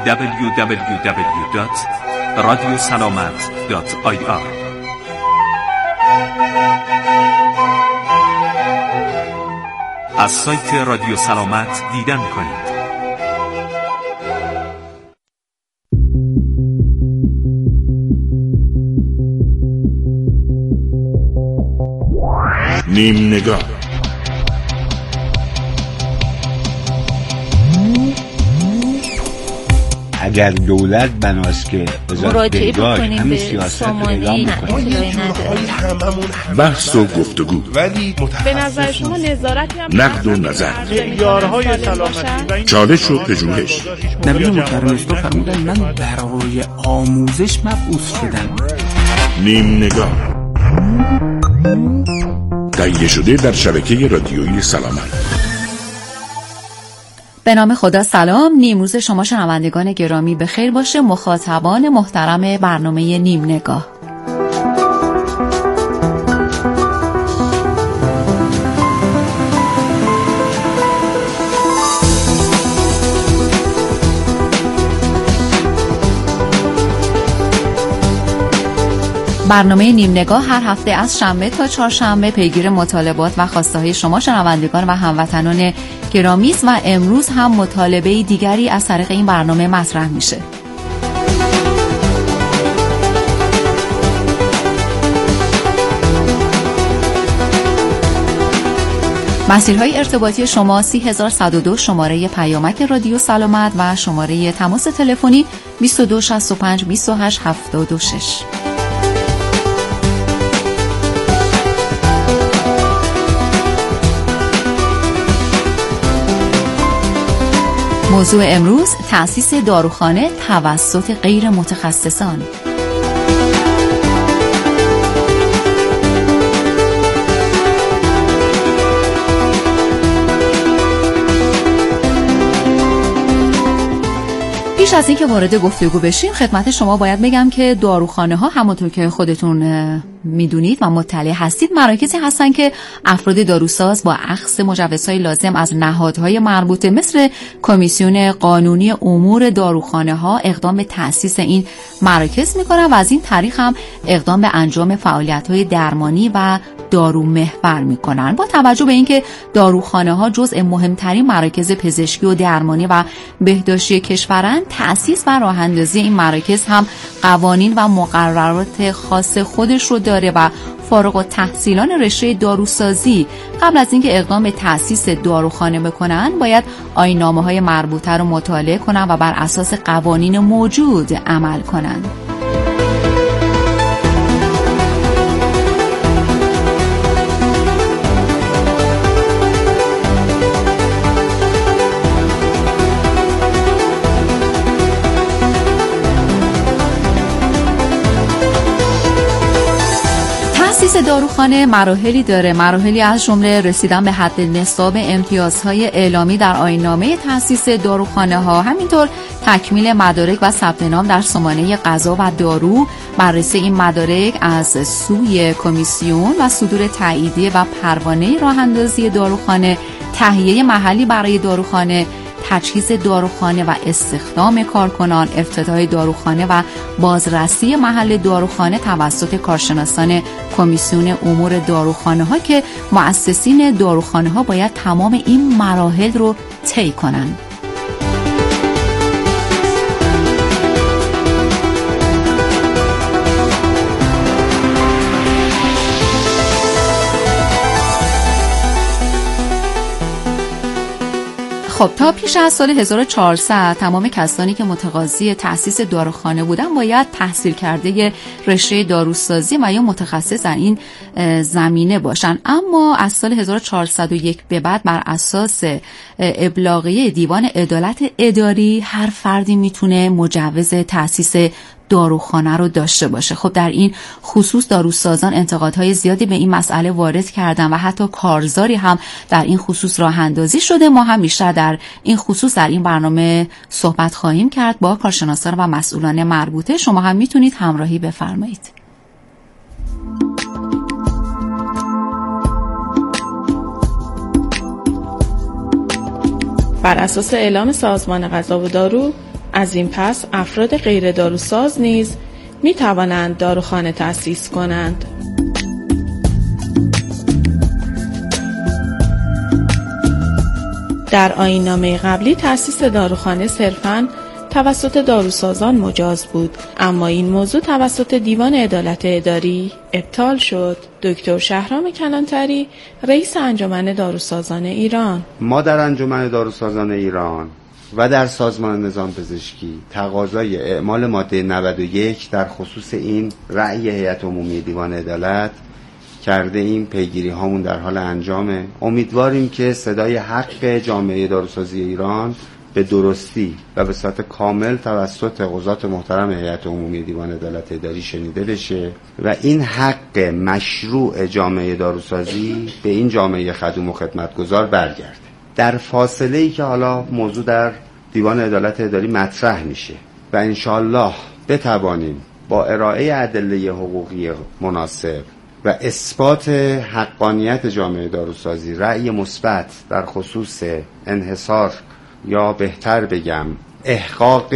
www.radiosalamat.ir. از سایت رادیو سلامت دیدن کنید. نیم نگاه. اگر دولت بناست که مراجعه بکنیم به سامانه بحث و گفتگو، ولی به نظر شما نظارتی هم نقد و نظر، معیارهای سلامتی، چالش و پژوهش. نبی مکرم اسلام فرمودن من برای آموزش مبعوث شدم. نیم نگاه تهیه شده در شبکه رادیویی سلامت. به نام خدا. سلام، نیمروز شما شنوندگان گرامی بخیر باشه. مخاطبان محترم برنامه نیم نگاه، برنامه نیم نگاه هر هفته از شنبه تا چهارشنبه پیگیر مطالبات و خواسته‌های شما شنوندگان و هموطنان گرامی است و امروز هم مطالبه دیگری از طریق این برنامه مطرح میشه. مسیرهای ارتباطی شما 30102 شماره پیامک رادیو سلامت و شماره تماس تلفنی 2265 28 76. موضوع امروز تأسیس داروخانه توسط غیر متخصصان. پیش از اینکه وارد گفتگو بشیم خدمت شما باید بگم که داروخانه ها همونطور که خودتون میدونید و مطلع هستید مراکزی هستن که افراد داروساز با اخذ مجوزهای لازم از نهادهای مربوطه مثل کمیسیون قانونی امور داروخانه ها اقدام به تأسیس این مراکز میکنن و از این طریق هم اقدام به انجام فعالیت‌های درمانی و دارو محور میکنن. با توجه به اینکه داروخانه ها جزء مهمترین مراکز پزشکی و درمانی و بهداشتی کشورند، تأسیس و راه اندازی این مراکز هم قوانین و مقررات خاص خودش رو داره و فارغ التحصیلان رشته داروسازی قبل از اینکه اقدام به تأسیس داروخانه بکنن باید آیین‌نامه‌های مربوطه رو مطالعه کنن و بر اساس قوانین موجود عمل کنن. تأسیس داروخانه مراحلی داره، مراحلی از جمله رسیدن به حد نصاب امتیازهای اعلامی در آیین‌نامه تأسیس داروخانه ها، همینطور تکمیل مدارک و ثبت نام در سامانه غذا و دارو، بررسی این مدارک از سوی کمیسیون و صدور تاییدیه و پروانه راه اندازی داروخانه، تهیه محلی برای داروخانه، تجهیز داروخانه و استخدام کارکنان، افتتاح داروخانه و بازرسی محل داروخانه توسط کارشناسان کمیسیون امور داروخانه ها که مؤسسین داروخانه ها باید تمام این مراحل رو طی کنند. خب تا پیش از سال 1400 تمام کسانی که متقاضی تأسیس داروخانه بودن باید تحصیل کرده رشته داروسازی و یا متخصص در این زمینه باشن، اما از سال 1401 به بعد بر اساس ابلاغیه دیوان عدالت اداری هر فردی میتونه مجوز تأسیس داروخانه رو داشته باشه. خب در این خصوص داروسازان انتقادهای زیادی به این مسئله وارد کردن و حتی کارزاری هم در این خصوص راه اندازی شده. ما هم بیشتر در این خصوص در این برنامه صحبت خواهیم کرد با کارشناسان و مسئولان مربوطه. شما هم میتونید همراهی بفرمایید. بر اساس اعلام سازمان غذا و دارو از این پس افراد غیر داروساز نیز می توانند داروخانه تأسیس کنند. در آیین‌نامه قبلی تأسیس داروخانه صرفاً توسط داروسازان مجاز بود، اما این موضوع توسط دیوان عدالت اداری ابطال شد. دکتر شهرام کلانتری، رئیس انجمن داروسازان ایران: ما در انجمن داروسازان ایران و در سازمان نظام پزشکی تقاضای اعمال ماده 91 در خصوص این رأی هیئت عمومی دیوان عدالت کرده ایم. پیگیری هامون در حال انجامه. امیدواریم که صدای حق جامعه داروسازی ایران به درستی و به صورت کامل توسط قضات محترم هیئت عمومی دیوان عدالت اداری شنیده بشه و این حق مشروع جامعه داروسازی به این جامعه خدوم و خدمتگزار برگرده. در فاصله‌ای که حالا موضوع در دیوان عدالت اداری مطرح میشه و انشالله بتوانیم با ارائه ادله حقوقی مناسب و اثبات حقانیت جامعه داروسازی رأی مثبت در خصوص انحصار یا بهتر بگم احقاق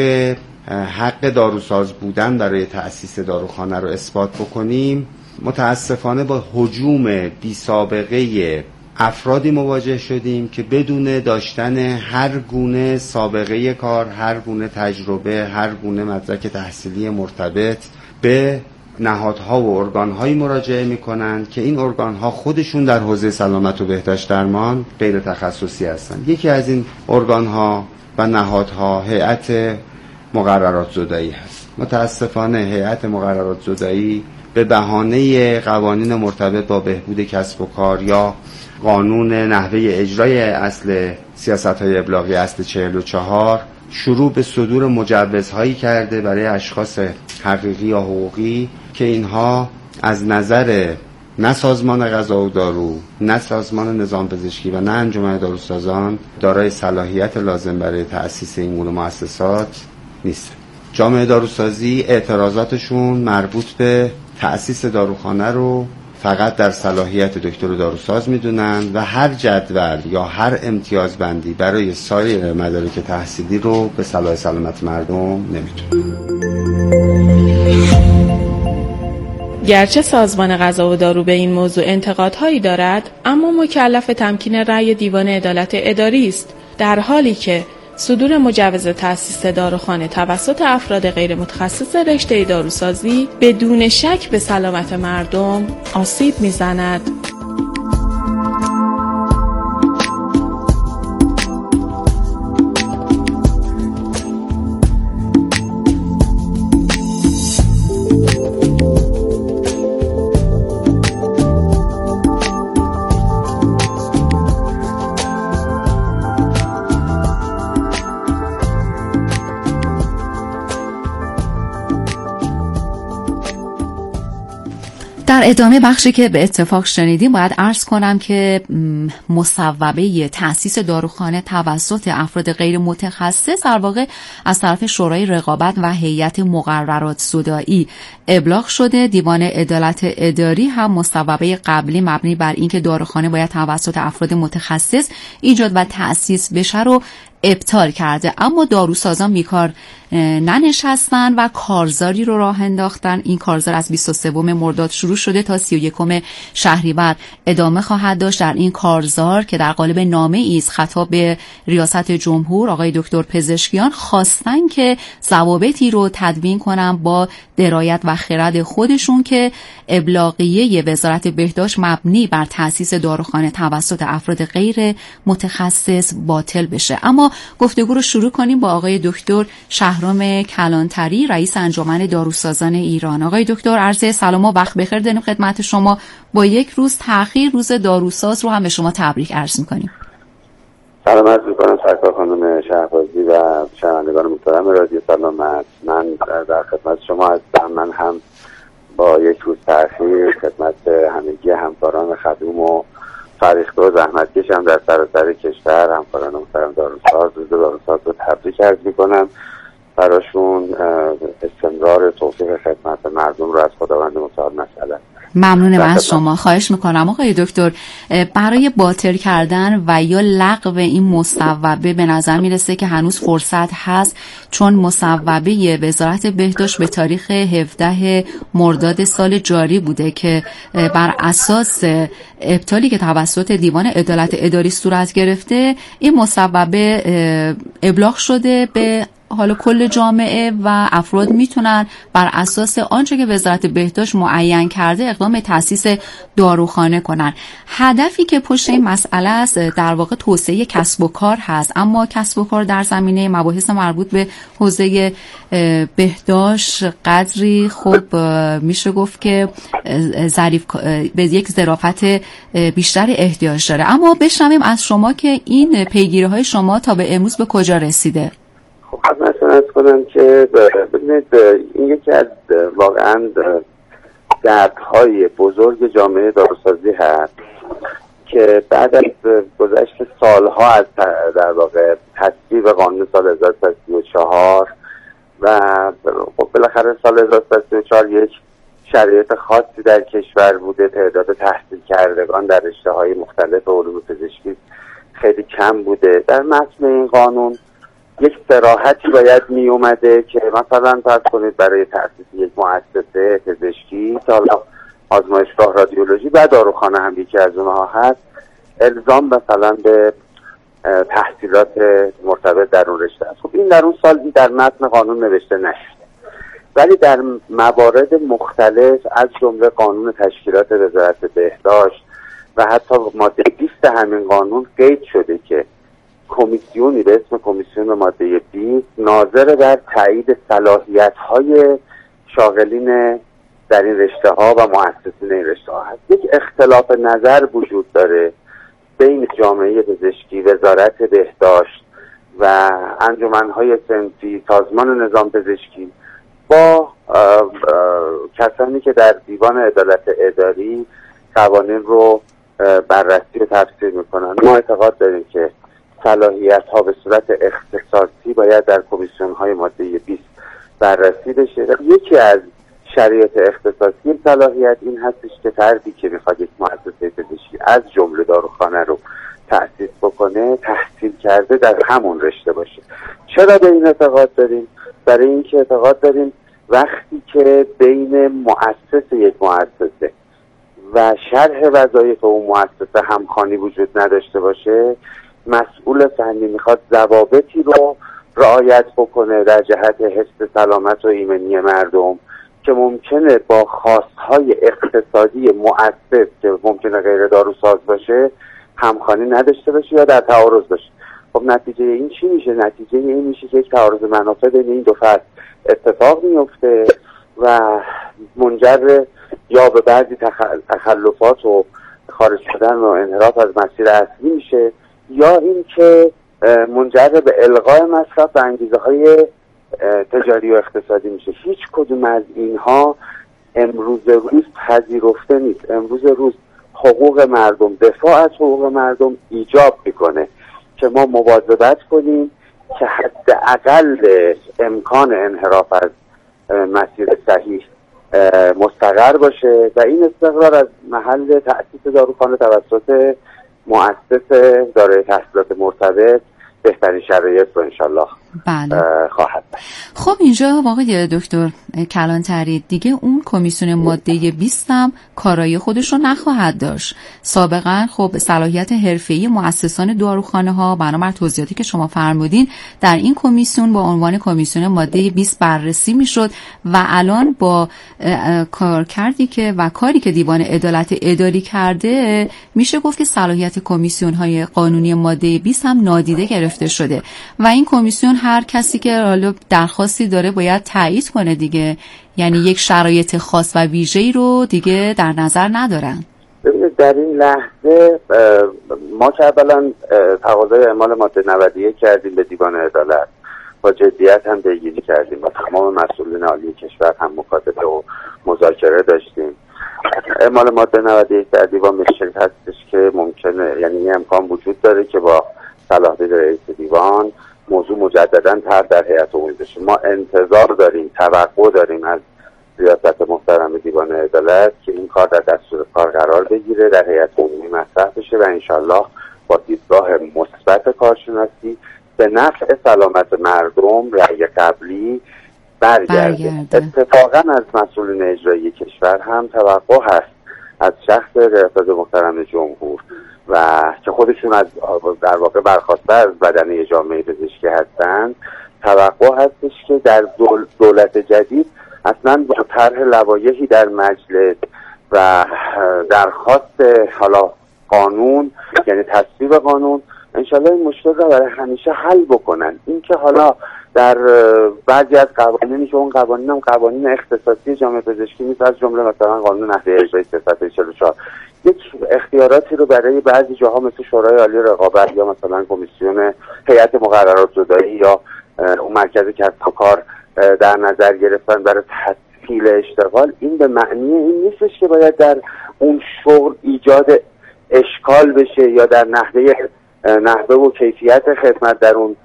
حق داروساز بودن برای تأسیس داروخانه رو اثبات بکنیم، متاسفانه با هجوم بی سابقه افرادی مواجه شدیم که بدون داشتن هر گونه سابقه کار، هر گونه تجربه، هر گونه مدرک تحصیلی مرتبط به نهادها و ارگان‌هایی مراجعه می‌کنند که این ارگان‌ها خودشون در حوزه سلامت و بهداشت درمان غیر تخصصی هستند. یکی از این ارگان‌ها و نهادها هیئت مقررات زدایی هست. متاسفانه هیئت مقررات زدایی به بهانه قوانین مرتبط با بهبود کسب و کار یا قانون نحوه اجرای اصل سیاست‌های ابلاغی اصل 44 شروع به صدور مجوزهایی کرده برای اشخاص حقیقی یا حقوقی که اینها از نظر نه سازمان غذا و دارو، نه سازمان نظام پزشکی و نه انجمن داروسازان دارای صلاحیت لازم برای تأسیس این گونه مؤسسات نیست. جامعه داروسازی اعتراضاتشون مربوط به تأسیس داروخانه رو فقط در صلاحیت دکتر داروساز میدونن و هر جدول یا هر امتیاز بندی برای سایر مدارک تحصیلی رو به صلاح سلامت مردم نمیدونن. گرچه سازمان غذا و دارو به این موضوع انتقادهایی دارد، اما مکلف تمکین رأی دیوان عدالت اداری است، در حالی که صدور مجوز تأسیس داروخانه توسط افراد غیر متخصص رشته داروسازی بدون شک به سلامت مردم آسیب می‌زند. در ادامه بخشی که به اتفاق شنیدیم باید عرض کنم که مصوبه تأسیس داروخانه توسط افراد غیر متخصص در واقع از طرف شورای رقابت و هیئت مقررات زدایی ابلاغ شده. دیوان عدالت اداری هم مصوبه قبلی مبنی بر اینکه داروخانه باید توسط افراد متخصص ایجاد و تأسیس بشه رو ابطال کرده، اما داروسازان بیکار ننشستن و کارزاری رو راه انداختن. این کارزار از 23 مرداد شروع شده تا 31 شهریور ادامه خواهد داشت. در این کارزار که در قالب نامه ایست خطاب به ریاست جمهور آقای دکتر پزشکیان خواستن که ضوابطی رو تدوین کنن با درایت و خرد خودشون که ابلاغیه وزارت بهداشت مبنی بر تأسیس داروخانه توسط افراد غیر متخصص باطل بشه. اما گفتگو رو شروع کنیم با آقای دکتر شهرام کلانتری، رئیس انجمن داروسازان ایران. آقای دکتر عرض سلام و وقت بخیر داریم خدمت شما. با یک روز تأخیر روز داروساز رو هم به شما تبریک عرض می‌کنیم. سلام عرض می‌کنم سرکار خانم شهبازی و شنوندگان محترم رادیو سلامت. من در خدمت شما هستم. من هم با یک روز تأخیر خدمت همگی همکاران خدوم و فریخته و زحمتکش هم در سراسر کشور همکاران محترم داروساز روز داروساز رو تبریک عرض می‌کنم. براشون استمرار توفیق خدمت مردم رو از خداوند متعال مسئله. ممنونم از شما. خواهش میکنم آقای دکتر، برای باطل کردن و یا لغو این مصوبه به نظر میرسه که هنوز فرصت هست، چون مصوبه وزارت بهداشت به تاریخ 17 مرداد سال جاری بوده که بر اساس ابطالی که توسط دیوان عدالت اداری صورت گرفته این مصوبه ابلاغ شده به حالا کل جامعه و افراد میتونن بر اساس آنچه که وزارت بهداشت معین کرده اقدام تأسیس داروخانه کنن. هدفی که پشت این مسئله است در واقع توسعه کسب و کار هست، اما کسب و کار در زمینه مباحث مربوط به حوزه بهداشت قدری خب میشه گفت که به یک ظرافت بیشتر احتیاج داره. اما بشنویم از شما که این پیگیری‌های شما تا به امروز به کجا رسیده؟ خب خدمتتون عرض کنم که ببینید این یکی از واقعا دردهای بزرگ جامعه داروسازی هست که بعد از گذشت سالها از در واقع تصویب قانون سال 1334 و خب بالاخره سال 1334 یک شرایط خاصی در کشور بوده، تعداد تحصیل کردگان در رشته‌های مختلف علوم پزشکی خیلی کم بوده. در متن این قانون یک صراحتی باید می اومده که مثلا فرض کنید برای تأسیس یک مؤسسه پزشکی که حالا آزمایشگاه رادیولوژی و داروخانه هم یکی از اونها هست، الزام مثلا به تحصیلات مرتبط در اون رشته است. خب این در اون سال در متن قانون نوشته نشده، ولی در موارد مختلف از جمله قانون تشکیلات وزارت بهداشت و حتی ماده 20 همین قانون قید شده که کمیسیونی به اسم کمیسیون ماده 20 ناظر بر تایید صلاحیت‌های شاغلین در این رشته‌ها و مؤسسین این رشته‌ها هست. یک اختلاف نظر وجود داره بین جامعه پزشکی، وزارت بهداشت و انجمن‌های صنفی، سازمان نظام پزشکی با کسانی که در دیوان عدالت اداری قوانین رو بررسی و تفسیر میکنن. ما اعتقاد داریم که صلاحیت ها به صورت اختصاصی باید در کمیسیون های ماده 20 بررسی بشه. یکی از شرایط اختصاصی صلاحیت این هستش که فردی که میخواد یک مؤسسه پزشکی از جمله داروخانه رو تأسیس بکنه تحصیل کرده در همون رشته باشه. چرا به این اعتقاد داریم؟ برای اینکه اعتقاد داریم وقتی که بین مؤسس یک مؤسسه و شرح وظایف اون مؤسسه همخوانی وجود نداشته باشه، مسئول فنی میخواد ضوابطی رو رعایت بکنه در جهت حفظ سلامت و ایمنی مردم که ممکنه با خواستهای اقتصادی مؤسس که ممکنه غیر داروساز باشه همخوانی نداشته باشه یا در تعارض باشه. خب نتیجه این چی میشه؟ نتیجه این میشه که یک تعارض منافع بین این دو فرد اتفاق میفته و منجر یا به بعضی تخلفات و خارج شدن و انحراف از مسیر اصلی میشه یا اینکه منجر به الغای مصرف و انگیزه های تجاری و اقتصادی میشه. هیچ کدوم از اینها امروز روز پذیرفته نیست. امروز روز حقوق مردم، دفاع از حقوق مردم ایجاب میکنه که ما مواظبت کنیم که حداقل امکان انحراف از مسیر صحیح مستقر باشه و این استقرار از محل تأسیس داروخانه توسط مؤسس دارای تحصیلات مرتبط بهترین شرایط رو انشالله خواهد. خب اینجا آقای دکتر کلانتری دیگه اون کمیسیون ماده 20 هم کارایی خودش رو نخواهد داشت. سابقا خب صلاحیت حرفه‌ای مؤسسان داروخانه ها بنابر توضیحاتی که شما فرمودین در این کمیسیون با عنوان کمیسیون ماده 20 بررسی میشد و الان با کارکردی که و کاری که دیوان عدالت اداری کرده میشه گفت که صلاحیت کمیسیون های قانونی ماده 20 هم نادیده گرفته شده و این کمیسیون هر کسی که حالا درخواستی داره باید تایید کنه دیگه، یعنی یک شرایط خاص و ویژه‌ای رو دیگه در نظر ندارن. ببینید در این لحظه ما که اولا تقاضای اعمال ماده 91 کردیم به دیوان عدالت، با جدیت هم پیگیری کردیم، با تمام مسئولین عالی کشور هم مکاتبه و مذاکره داشتیم. اعمال ماده 91 در دیوان مشکل هستش که ممکنه، یعنی این امکان وجود داره که با صلاحیت رئیس دیوان موضوع مجددا در هیئت عمومی بشه. ما انتظار داریم، توقع داریم از ریاست محترم دیوان عدالت که این کار در دستور کار قرار بگیره، در هیئت عمومی مطرح بشه و انشالله با دیدگاه مثبت کارشناسی به نفع سلامت مردم رأی قبلی برگرده. اتفاقا از مسئولین اجرایی کشور هم توقع هست از شخص ریاست محترم جمهور و که خودشون از در واقع برخواسته از بدنه جامعه پزشکی هستند، توقع هستش که در دولت جدید اصلا با طرح لوایحی در مجلس و درخواست حالا قانون، یعنی تصویب قانون، انشالله این مشکل را برای همیشه حل بکنن. این که حالا در بعضی از قوانینی که اون قوانین هم قوانین اختصاصی جامعه پزشکی نیست، از جمله مثلا قانون نحوه اجرای 344 یک اختیاراتی رو برای بعضی جاها مثل شورای عالی رقابت یا مثلا کمیسیون هیئت مقررات زدایی یا اون مرکز کسب و کار در نظر گرفتن برای تسهیل اشتغال، این به معنی این نیستش که باید در اون شغل ایجاد اشکال بشه یا در نحوه و کیفیت خدمت در اون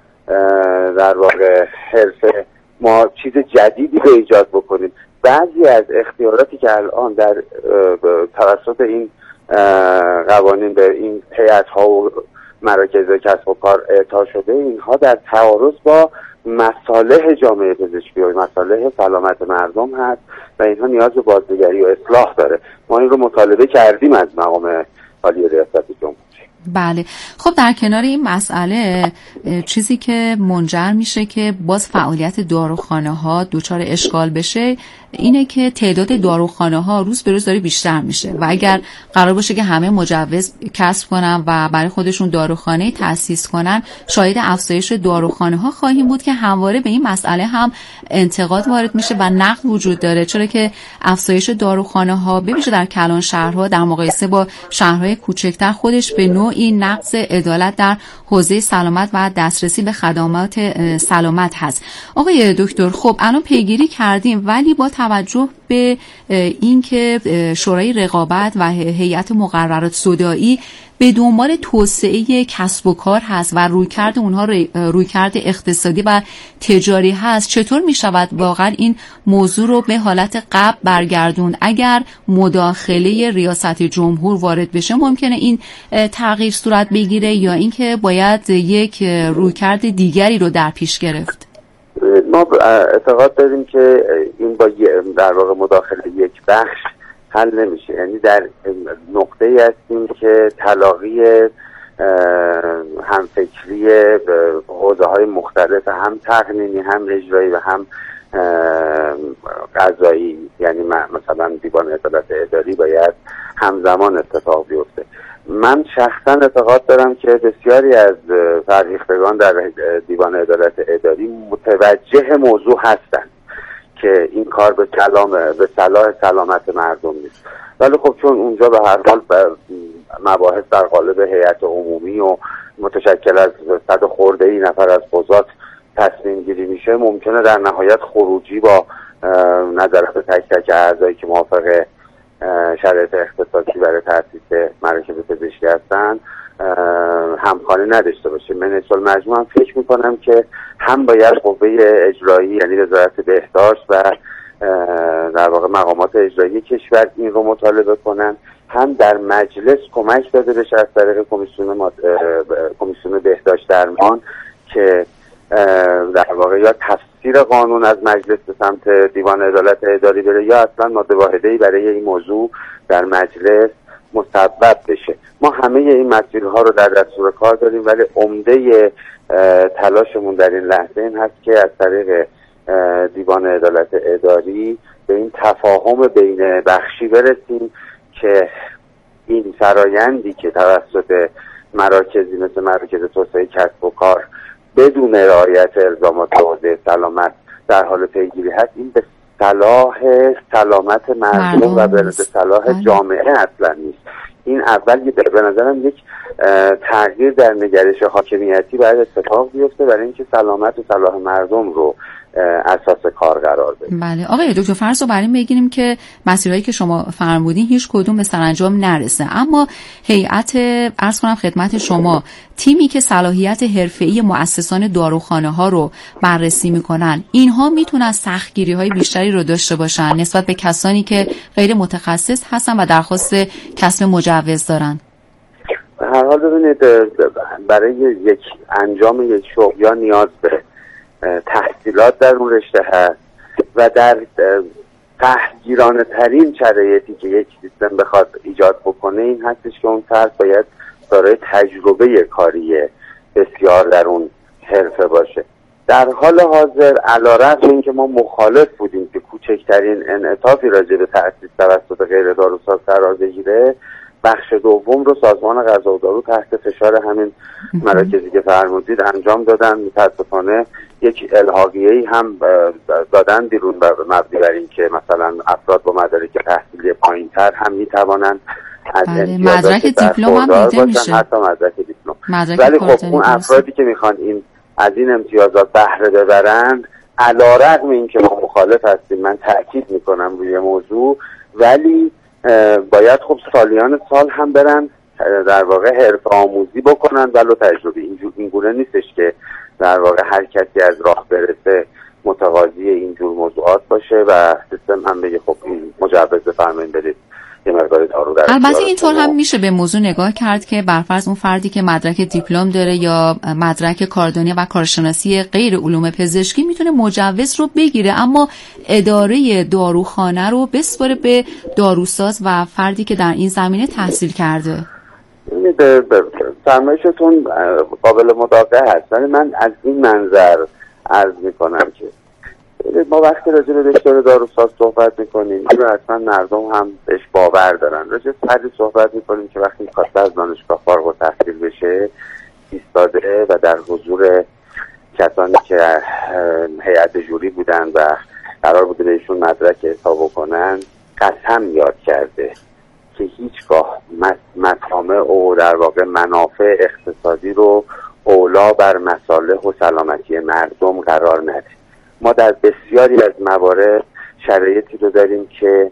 در واقع حرفه ما چیز جدیدی رو ایجاد بکنیم. بعضی از اختیاراتی که الان در توسط این قوانین به این هیئت‌ها و مراکز کسب و کار اعطا شده، اینها در تعارض با مصالح جامعه پزشکی و مصالح سلامت مردم هست و اینها نیاز به بازنگری و اصلاح داره. ما این رو مطالبه کردیم از مقام عالی ریاست جمهوری. بله، خب در کنار این مسئله چیزی که منجر میشه که باز فعالیت داروخانه ها دچار اشکال بشه اینه که تعداد داروخانه ها روز به روز داره بیشتر میشه و اگر قرار باشه که همه مجوز کسب کنن و برای خودشون داروخانه تأسیس کنن، شاهد افزایش داروخانه ها خواهیم بود که همواره به این مسئله هم انتقاد وارد میشه و نقد وجود داره، چرا که افزایش داروخانه ها به ویژه در کلان شهرها در مقایسه با شهرهای کوچکتر خودش به نوعی نقض عدالت در حوزه سلامت و دسترسی به خدمات سلامت هست. آقای دکتر، خب الان پیگیری کردیم، ولی با توجه به اینکه شورای رقابت و هیئت مقررات زدایی به دنبال توسعه کسب و کار هست و رویکرد اونها رویکرد اقتصادی و تجاری هست، چطور می شود واقعا این موضوع رو به حالت قبل برگردون؟ اگر مداخله ریاست جمهور وارد بشه ممکنه این تغییر صورت بگیره یا اینکه باید یک رویکرد دیگری رو در پیش گرفت؟ ما اعتقاد داریم که این با در واقع مداخله یک بخش حل نمیشه. یعنی در نقطه‌ای هستیم که تلاقی همفکری حوزه‌های مختلف، هم تقنینی هم اجرایی و هم قضایی، یعنی مثلا دیوان عدالت اداری باید همزمان اتفاق بیفته. من شخصا اعتقاد دارم که بسیاری از فرهیختگان در دیوان عدالت اداری متوجه موضوع هستند که این کار به صلاح سلامت مردم نیست، ولی خب چون اونجا به هر حال مباحث در قالب هیئت عمومی و متشکل از 100 خورده ای نفر از قضات تصمیم گیری میشه، ممکنه در نهایت خروجی با نظرات تک تک اعضایی که موافق شرایط اختصاصی برای تأسیس مراکز پزشکی هستن همخوانی نداشته باشه. من اصل مجموع هم فکر میکنم که هم باید قوه اجرایی یعنی وزارت بهداشت و در واقع مقامات اجرایی کشور این رو مطالبه کنن، هم در مجلس کمک داده بشه از طریق کمیسیون بهداشت درمان که در واقع یا تفسیر قانون از مجلس به سمت دیوان عدالت اداری بره یا اصلا ماده واحده‌ای برای این موضوع در مجلس مصوب بشه. ما همه این مسائل‌ها رو در دستور کار داریم، ولی عمده تلاشمون در این لحظه این هست که از طریق دیوان عدالت اداری به این تفاهم بین بخشی برسیم که این فرایندی که توسط مراکزی مثل مراکز توسعه کسب و کار بدون رعایت الزامات حوزه سلامت در حال پیگیری هست، این به صلاح سلامت مردم و به صلاح جامعه اصلا نیست. این اول به نظرم یک تغییر در نگرش حاکمیتی باید اتفاق بیفته برای اینکه سلامت و صلاح مردم رو اساس کار قرار بدیم. بله آقای دکتر، فرض رو بر این بگیریم که مسیرهایی که شما فرمودین هیچ کدوم به سرانجام نرسه، اما هیئت عرض کنم خدمت شما تیمی که صلاحیت حرفه‌ای مؤسسان داروخانه‌ها رو بررسی میکنن، اینها میتونن سختگیری‌های بیشتری رو داشته باشن نسبت به کسانی که غیر متخصص هستن و درخواست کسب مجوز دارن؟ به هر حال ببینید، برای یک انجام یک شغل یا نیاز به تحصیلات در اون رشته هست و در تحقیرانه ترین شرایطی که یک سیستم بخواد ایجاد بکنه این هستش که اون فرد باید دارای تجربه کاری بسیار در اون حرفه باشه. در حال حاضر علیرغم اینکه ما مخالف بودیم که کوچکترین انعطافی راجع به تأسیس توسط غیر داروساز قرار بگیره، بخش دوم رو سازمان غذا و دارو تحت فشار همین مراکزی که فرمودید انجام دادن. متاسفانه یک الحاقیه‌ای هم دادن بیرون مبنی بر این که مثلا افراد با مدارک تحصیلی پایین‌تر هم می‌توانند از مدرک دیپلم هم دیده میشه، حتی مدرک دیپلم. ولی خب اون افرادی که میخوان از این امتیازات بهره ببرند، علیرغم اینکه ما مخالف هستیم، من تاکید میکنم روی موضوع، ولی باید خب سالیان سال هم برن در واقع حرفه آموزی بکنن ولو تجربی. اینگونه نیستش که در واقع هر کسی از راه برسه متقاضی اینجور موضوعات باشه و سیستم هم بگه خب این مجوز بفرمایید بدید یه مقدار دارو در. البته اینطور هم میشه به موضوع نگاه کرد که برفرض اون فردی که مدرک دیپلم داره یا مدرک کاردانی و کارشناسی غیر علوم پزشکی میتونه مجوز رو بگیره، اما اداره داروخانه رو بسپاره به داروساز و فردی که در این زمینه تحصیل کرده. فرمایشتون قابل مدافعه هست، ولی من از این منظر عرض میکنم که ما وقتی راجع به دکتر داروساز صحبت میکنیم این اصلا مردم هم بهش باور دارن. راجع به فردی صحبت میکنیم که وقتی میخواسته از دانشگاه فارغ التحصیل بشه ایستاده و در حضور کسانی که هیئت جوری بودن و قرار بوده بهشون مدرک اعطا بکنن قسم یاد کرده که هیچگاه مطامع و در واقع منافع اقتصادی رو اولا بر مصالح و سلامتی مردم قرار نده. ما در بسیاری از موارد شرایطی رو داریم که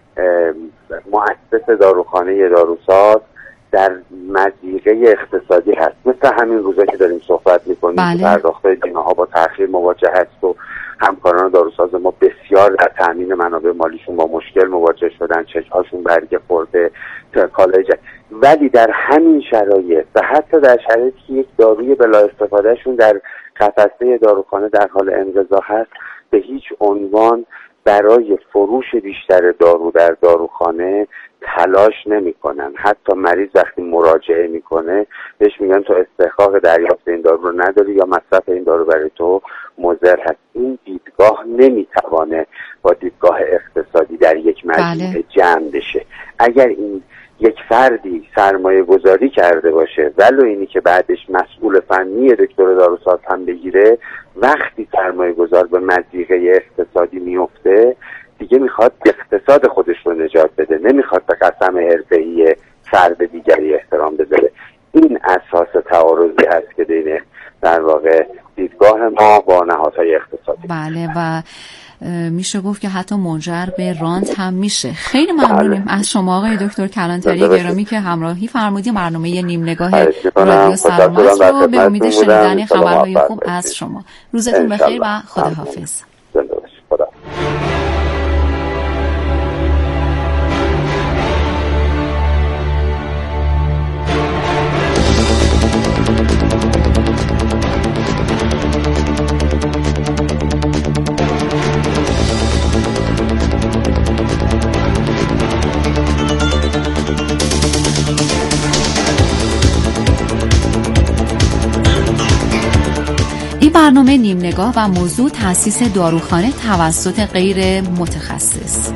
مؤسس داروخانه داروساز در مضیقه اقتصادی هست، مثل همین روزا که داریم صحبت میکنیم که پرداخت‌های بیمه‌ها با تأخیر مواجه هست و همکاران داروساز ما بسیار در تأمین منابع مالیشون با مشکل مواجه شدن، چشم‌هاشون برگ خورده، کالای ولی در همین شرایط و حتی در شرایطی که یک داروی بلا استفادهشون در قفسه داروخانه در حال انقضا هست، به هیچ عنوان برای فروش بیشتر دارو در داروخانه تلاش نمی‌کنن. حتی مریض وقتی مراجعه میکنه بهش میگن تو استحقاق دریافت این دارو رو نداری یا مصرف این دارو برای تو مضر هست. این دیدگاه نمیتوانه با دیدگاه اقتصادی در یک مجموعه جمع بشه. اگر این یک فردی سرمایه گذاری کرده باشه ولو اینی که بعدش مسئول فنی دکتر داروساز هم بگیره، وقتی سرمایه گذار به مضیقه اقتصادی میفته دیگه میخواد اقتصاد خودش رو نجات بده، نمیخواد به قسم حرفه‌ای فرد دیگری احترام بذاره. این اساس تعارضی هست که بین در واقع دیدگاه ما با نهادهای اقتصادی. بله و میشه گفت که حتی منجر به رانت هم میشه. خیلی ممنونیم از شما آقای دکتر کلانتری گرامی که همراهی فرمودیم برنامه نیم نگاه رادیو سلامت رو. به امید شنیدن خبرهای خوب از شما. روزتون بخیر و خداحافظ. برنامه نیم نگاه و موضوع تأسیس داروخانه توسط غیر متخصص.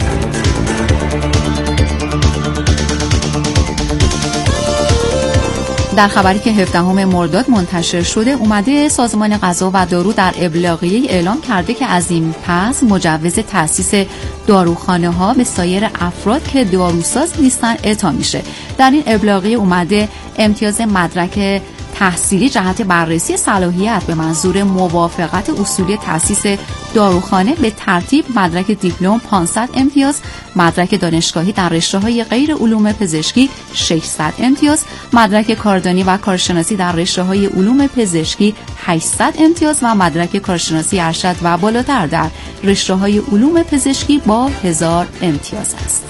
در خبری که 17 مرداد منتشر شده اومده سازمان غذا و دارو در ابلاغیه اعلام کرده که از این پس مجوز تأسیس داروخانه ها به سایر افراد که داروساز نیستن اعطا میشه. در این ابلاغیه اومده امتیاز مدرک تحصیلی جهت بررسی صلاحیت به منظور موافقت اصولی تأسیس داروخانه به ترتیب مدرک دیپلم 500 امتیاز، مدرک دانشگاهی در رشته‌های غیر علوم پزشکی 600 امتیاز، مدرک کاردانی و کارشناسی در رشته‌های علوم پزشکی 800 امتیاز و مدرک کارشناسی ارشد و بالاتر در رشته‌های علوم پزشکی با 1000 امتیاز است.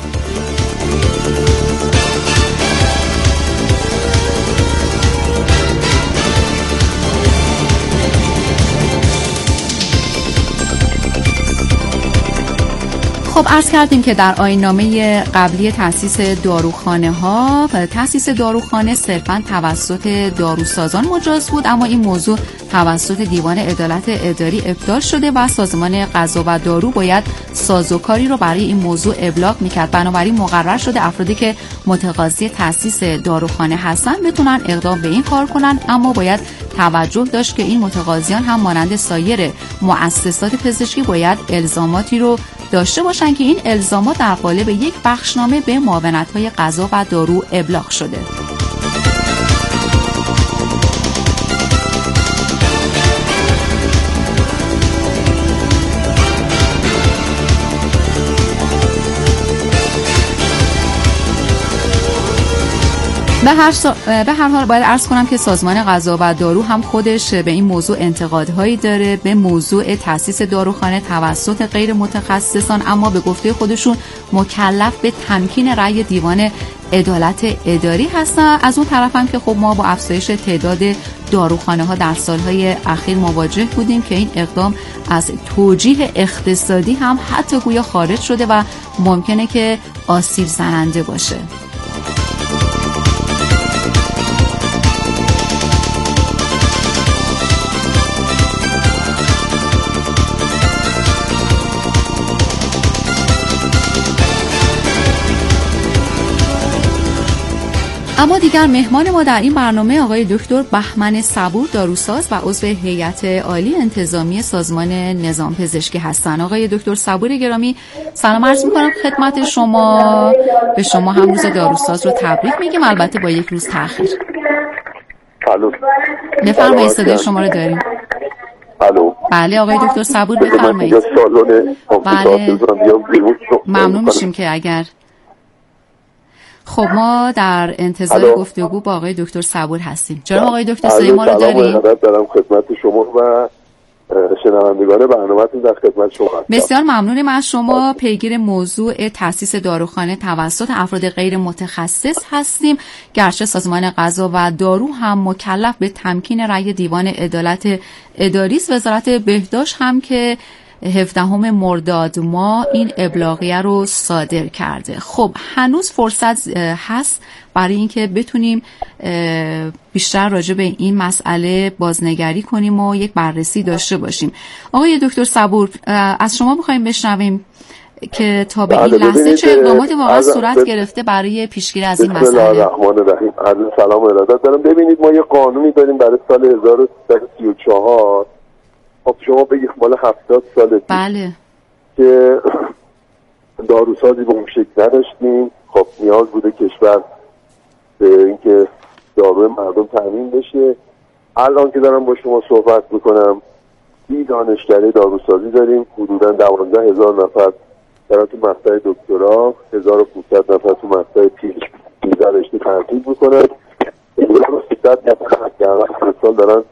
خب عرض کردیم که در آیین‌نامه قبلی تأسیس داروخانه‌ها تأسیس داروخانه صرفاً توسط داروسازان مجاز بود، اما این موضوع توسط دیوان عدالت اداری ابطال شده و سازمان غذا و دارو باید سازوکاری رو برای این موضوع ابلاغ می‌کرد. بنابراین مقرر شده افرادی که متقاضی تأسیس داروخانه هستن بتونن اقدام به این کار کنن، اما باید توجه داشت که این متقاضیان هم مانند سایر مؤسسات پزشکی باید الزاماتی رو داشته باشن که این الزامات در قالب یک بخشنامه به معاونت‌های غذا و دارو ابلاغ شده. به هر حال باید عرض کنم که سازمان غذا و دارو هم خودش به این موضوع انتقادهایی داره به موضوع تأسیس داروخانه توسط غیر متخصصان، اما به گفته خودشون مکلف به تمکین رأی دیوان عدالت اداری هستن. از اون طرف هم که خب ما با افزایش تعداد داروخانه ها در سالهای اخیر مواجه بودیم که این اقدام از توجیه اقتصادی هم حتی گویا خارج شده و ممکنه که آسیب زننده باشه. اما دیگر مهمان ما در این برنامه آقای دکتر بهمن صبور، داروساز و عضو هیئت عالی انتظامی سازمان نظام پزشکی هستند. آقای دکتر صبور گرامی سلام عرض می‌کنم خدمت شما. به شما هم روز داروساز رو تبریک میگیم، البته با یک روز تأخیر. الو. بفرمایید، صدای شما رو داریم. الو. بله آقای دکتر صبور بفرمایید. بله. ممنون میشیم که اگر خب ما در انتظار گفتگو با آقای دکتر صبور هستیم. جناب آقای دکتر صدای ما رو داریم؟ دارم خدمت شما و شنوندگان برنامه‌تون در خدمت شما هستم. بسیار ممنونیم از شما. پیگیر موضوع تأسیس داروخانه توسط افراد غیر متخصص هستیم، گرچه سازمان غذا و دارو هم مکلف به تمکین رأی دیوان عدالت اداری است. وزارت بهداشت هم که 17 مرداد ما این ابلاغیه رو صادر کرده. خب هنوز فرصت هست برای اینکه بتونیم بیشتر راجع به این مسئله بازنگری کنیم و یک بررسی داشته باشیم. آقای دکتر صبور از شما می‌خوایم بشنویم که تا به این لحظه چه اقداماتی واقعا صورت گرفته برای پیشگیری از این مسئله. بسم الله الرحمن الرحیم. عرض سلام و ارادت دارم. ببینید ما یه قانونی داریم برای سال 1334. خب شما بگید مال 70 سال پیش بله که داروسازی به اون شکل نداشتیم. خب نیاز بوده کشور به اینکه داروی مردم تامین بشه. الان که دارم با شما صحبت میکنم 30 دانشکده داروسازی داریم، حدودا 12,000 نفر دارن تو مقطع دکترا، 1500 نفر تو مقطع PhD در رشته تحصیل میکنن. 300 نفر در سال دارن.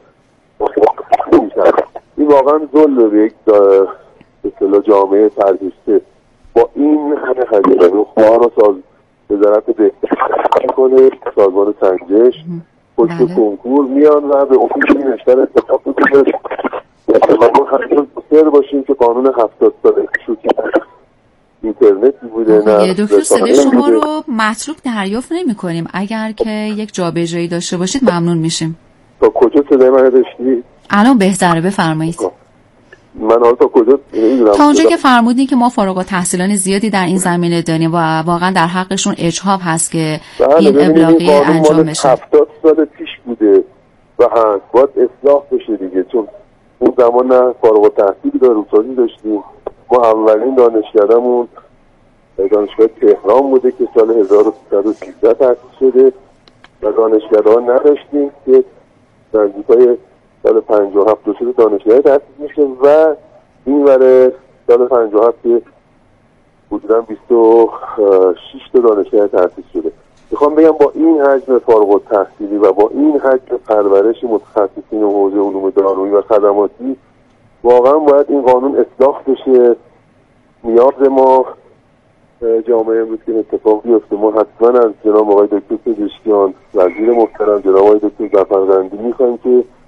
این واقعا ظلم به یک اصطلاح جامعه ترهیسته. با این همه هزینه ما رو وزارت بهداشت کنه، سازمان سنجش پشت کنکور میان و به اون نشتر اتفاق میکنه. ما خیلی باشیم که قانون 70 ساله شوکی اینترنتی بوده. نه دکتر صدای شما رو مطلوب دریافت نمی کنیم. اگر که یک جابجایی داشته باشید ممنون میشیم. تا کجا صدای من داشتید؟ الان بهتره، بفرمایید. من حالا تا کجا نمیدونم. تا اونجا که فرمودین که ما فارغ التحصیلان زیادی در این زمینه داریم و واقعا در حقشون اجحاف هست که این ابلاغیه انجام بشه. 70 سال پیش بوده و باید اصلاح بشه دیگه، چون اون زمان نه فارغ التحصیل داروسازی داشتیم. ما اولین دانشکدهمون دانشگاه تهران بوده که سال 1313 تأسیس شده و دانشکده ها نداشتیم که نزدیکای سال 57 دو دانشگاهی تأسیس میشه و این ور سال 57 که حدوداً 26 تا دانشگاه تأسیس شده. میخوام بگم با این حجم فارغ التحصیلی و با این حجم پرورش متخصصین حوزه علوم دارویی و خدماتی واقعا باید این قانون اصلاح بشه. نیاز ما جامعه امروز که اتفاق بیفته، ما حتما از جناب آقای دکتر پزشکیان، وزیر محترم جناب آقای دکتر ظفرقندی میخوایم که